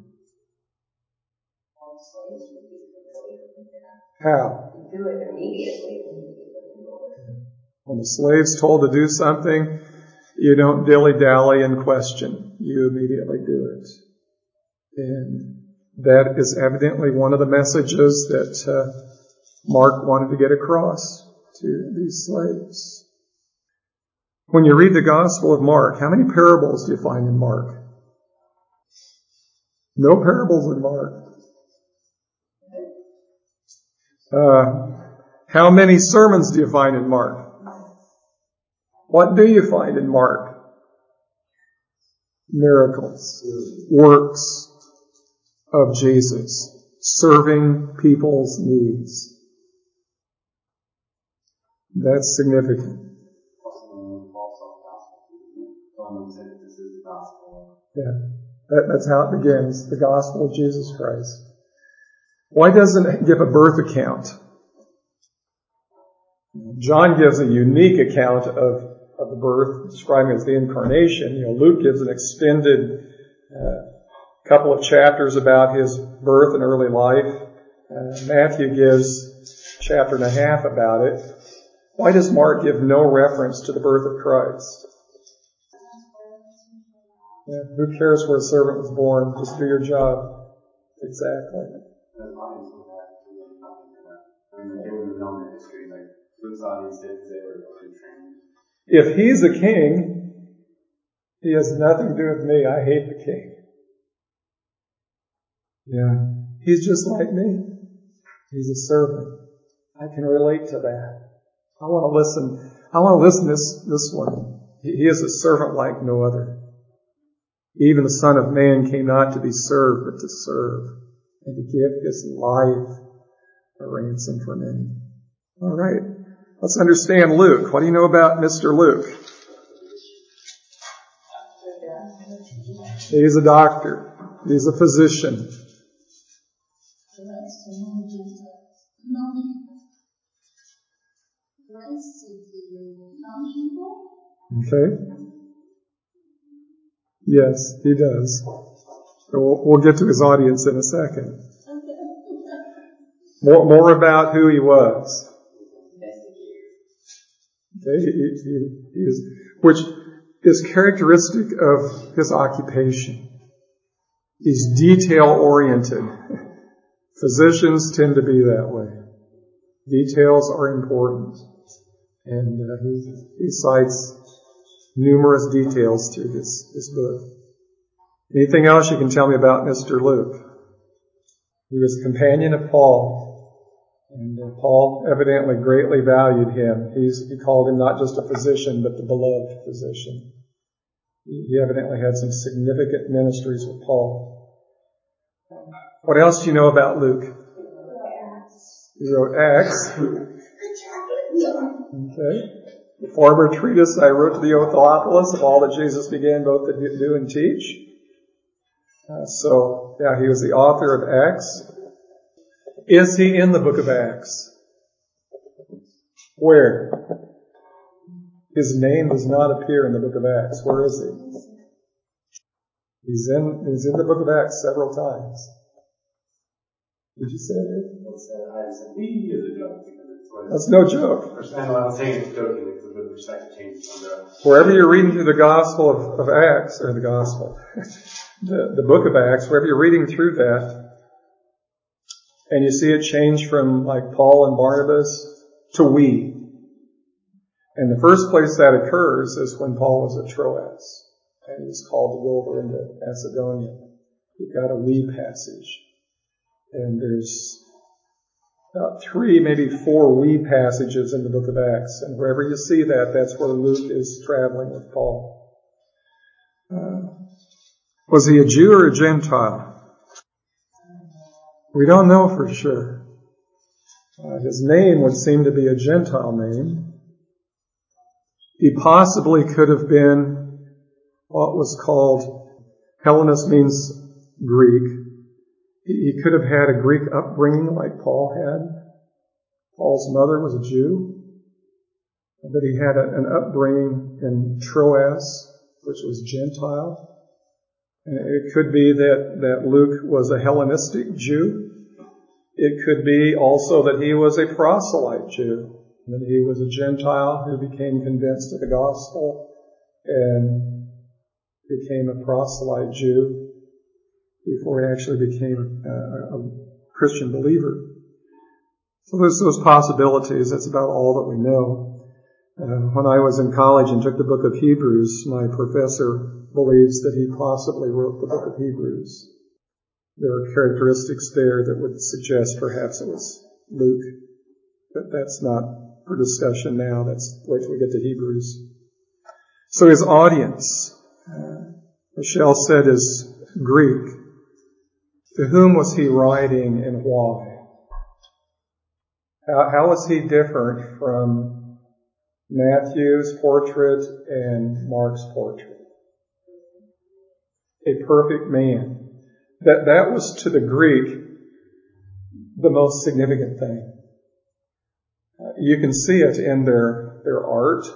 S1: How?
S5: Do it immediately.
S1: When the slave's told to do something, you don't dilly-dally and question. You immediately do it. And that is evidently one of the messages that Mark wanted to get across to these slaves. When you read the Gospel of Mark, how many parables do you find in Mark? No parables in Mark. How many sermons do you find in Mark? What do you find in Mark? Miracles, works of Jesus, serving people's needs. That's significant. Yeah, that's how it begins, the gospel of Jesus Christ. Why doesn't it give a birth account? John gives a unique account of the birth, describing it as the incarnation. Luke gives an extended couple of chapters about his birth and early life. Matthew gives a chapter and a half about it. Why does Mark give no reference to the birth of Christ? Yeah, who cares where a servant was born? Just do your job. Exactly. If he's a king, he has nothing to do with me. I hate the king. Yeah. He's just like me. He's a servant. I can relate to that. I want to listen to this one. He is a servant like no other. Even the Son of Man came not to be served, but to serve, and to give his life a ransom for many. All right. Let's understand Luke. What do you know about Mr. Luke? He's a doctor. He's a physician. Okay. Yes, he does. We'll get to his audience in a second. More about who he was. Okay, he is, which is characteristic of his occupation. He's detail-oriented. Physicians tend to be that way. Details are important. And he cites numerous details through this book. Anything else you can tell me about Mr. Luke? He was a companion of Paul. And Paul evidently greatly valued him. He called him not just a physician, but the beloved physician. He evidently had some significant ministries with Paul. What else do you know about Luke? He wrote Acts. Okay. The former treatise I wrote to Theophilus of all that Jesus began both to do and teach. He was the author of Acts. Is he in the book of Acts? Where? His name does not appear in the book of Acts. Where is he? He's in the book of Acts several times. Did you say it?
S4: I said, he is a joke.
S1: That's no joke.
S4: I know I was saying it's joking. It's a good perspective change.
S1: Wherever you're reading through the Gospel of Acts, or the Gospel, the book of Acts, wherever you're reading through that, and you see it change from like Paul and Barnabas to we. And the first place that occurs is when Paul was at Troas, and he was called to go over into Macedonia. You've got a we passage. And there's about 3, maybe 4 we passages in the book of Acts. And wherever you see that, that's where Luke is traveling with Paul. Was he a Jew or a Gentile? We don't know for sure. His name would seem to be a Gentile name. He possibly could have been what was called, Hellenist means Greek. He could have had a Greek upbringing like Paul had. Paul's mother was a Jew, but he had an upbringing in Troas, which was Gentile. It could be that Luke was a Hellenistic Jew. It could be also that he was a proselyte Jew, that he was a Gentile who became convinced of the gospel and became a proselyte Jew before he actually became a Christian believer. So there's those possibilities. That's about all that we know. When I was in college and took the book of Hebrews, my professor believes that he possibly wrote the book of Hebrews. There are characteristics there that would suggest perhaps it was Luke, but that's not for discussion now. That's wait till we get to Hebrews. So his audience, Michelle said, is Greek. To whom was he writing and why? How was he different from Matthew's portrait and Mark's portrait? A perfect man. That was to the Greek the most significant thing. You can see it in their art.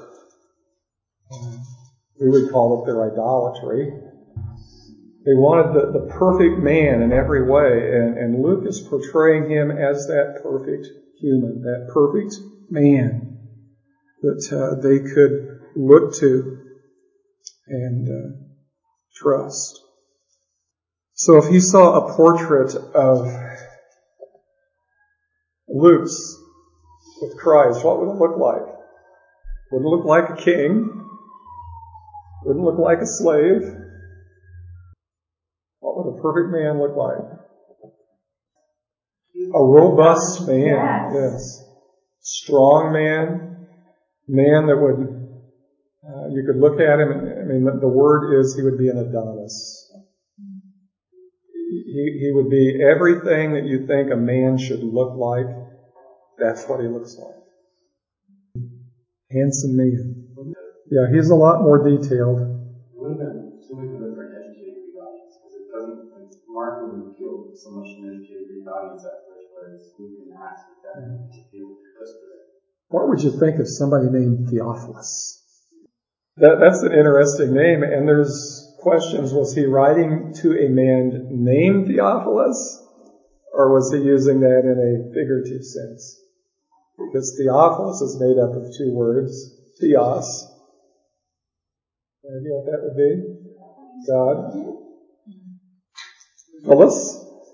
S1: We would call it their idolatry. They wanted the perfect man in every way, and Luke is portraying him as that perfect human, that perfect man that they could look to and trust. So if he saw a portrait of Luke's with Christ, what would it look like? Wouldn't look like a king. Wouldn't look like a slave. What would a perfect man look like? A robust man, yes. Strong man that would, you could look at him, the word is he would be an Adonis. He would be everything that you think a man should look like. That's what he looks like. Handsome man. Yeah, he's a lot more detailed.
S4: It would have been so much better for an educated Greek audience, because it doesn't, Mark wouldn't appeal so much to an educated Greek audience at first, whereas Luke and Acts would definitely appeal to Christopher.
S1: What would you think of somebody named Theophilus? That's an interesting name, and there's questions. Was he writing to a man named Theophilus, or was he using that in a figurative sense? Because Theophilus is made up of 2 words, theos. You know what that would be? God. Phyllis.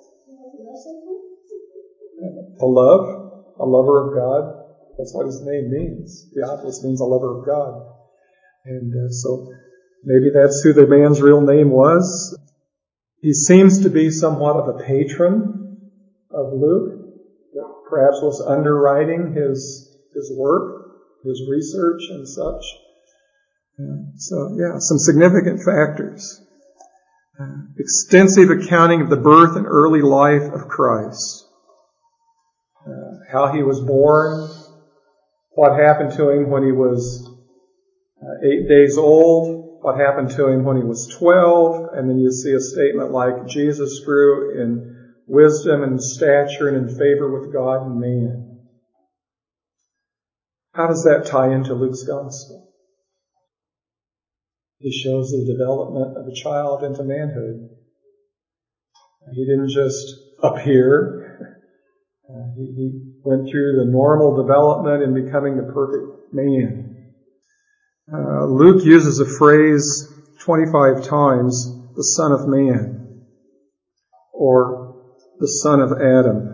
S1: To love, a lover of God. That's what his name means. Theophilus means a lover of God. And so maybe that's who the man's real name was. He seems to be somewhat of a patron of Luke, that perhaps was underwriting his work, his research and such. Some significant factors. Extensive accounting of the birth and early life of Christ. How he was born, what happened to him when he was 8 days old, what happened to him when he was 12, and then you see a statement like Jesus grew in wisdom and stature and in favor with God and man. How does that tie into Luke's gospel? He shows the development of a child into manhood. He didn't just appear. He went through the normal development in becoming the perfect man. Luke uses a phrase 25 times, the Son of Man, or the Son of Adam.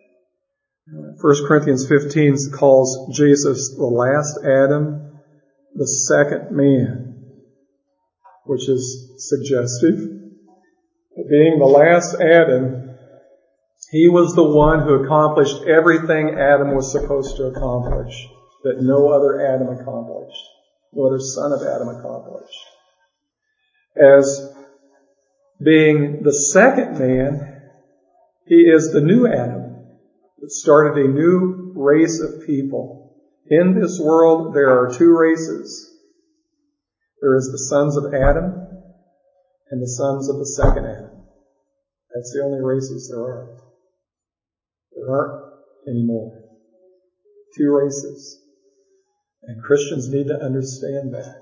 S1: 1 Corinthians 15 calls Jesus the last Adam, the second man, which is suggestive. Being the last Adam, he was the one who accomplished everything Adam was supposed to accomplish, that no other Adam accomplished, no other son of Adam accomplished. As being the second man, he is the new Adam that started a new race of people. In this world, there are two races. There is the sons of Adam and the sons of the second Adam. That's the only races there are. There aren't any more. Two races. And Christians need to understand that.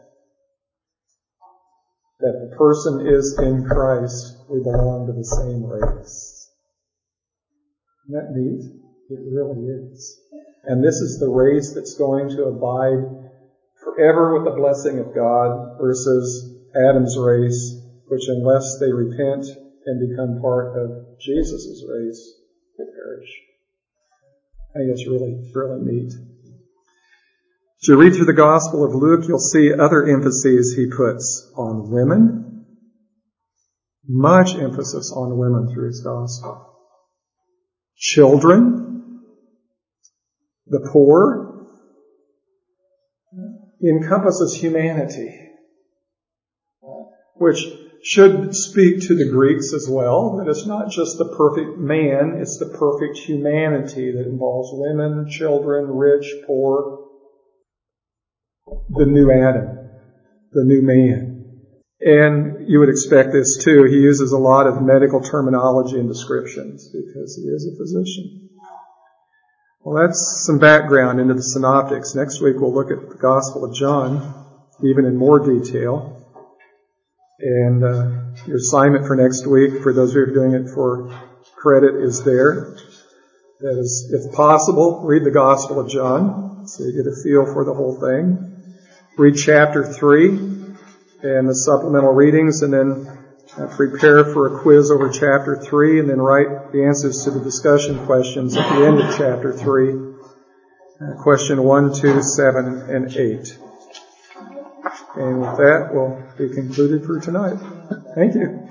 S1: That the person is in Christ, we belong to the same race. Isn't that neat? It really is. And this is the race that's going to abide forever with the blessing of God versus Adam's race, which unless they repent and become part of Jesus' race, will perish. I think it's really, really neat. As you read through the Gospel of Luke, you'll see other emphases he puts on women. Much emphasis on women through his Gospel. Children. The poor. He encompasses humanity, which should speak to the Greeks as well, that it's not just the perfect man, it's the perfect humanity that involves women, children, rich, poor. The new Adam, the new man. And you would expect this too. He uses a lot of medical terminology and descriptions because he is a physician. Well, that's some background into the synoptics. Next week we'll look at the Gospel of John, even in more detail. And your assignment for next week, for those of you who are doing it for credit, is there. That is, if possible, read the Gospel of John so you get a feel for the whole thing. Read chapter 3 and the supplemental readings, and then prepare for a quiz over chapter 3, and then write the answers to the discussion questions at the end of chapter 3. Question 1, 2, 7, and 8. And with that, we'll be concluded for tonight. Thank you.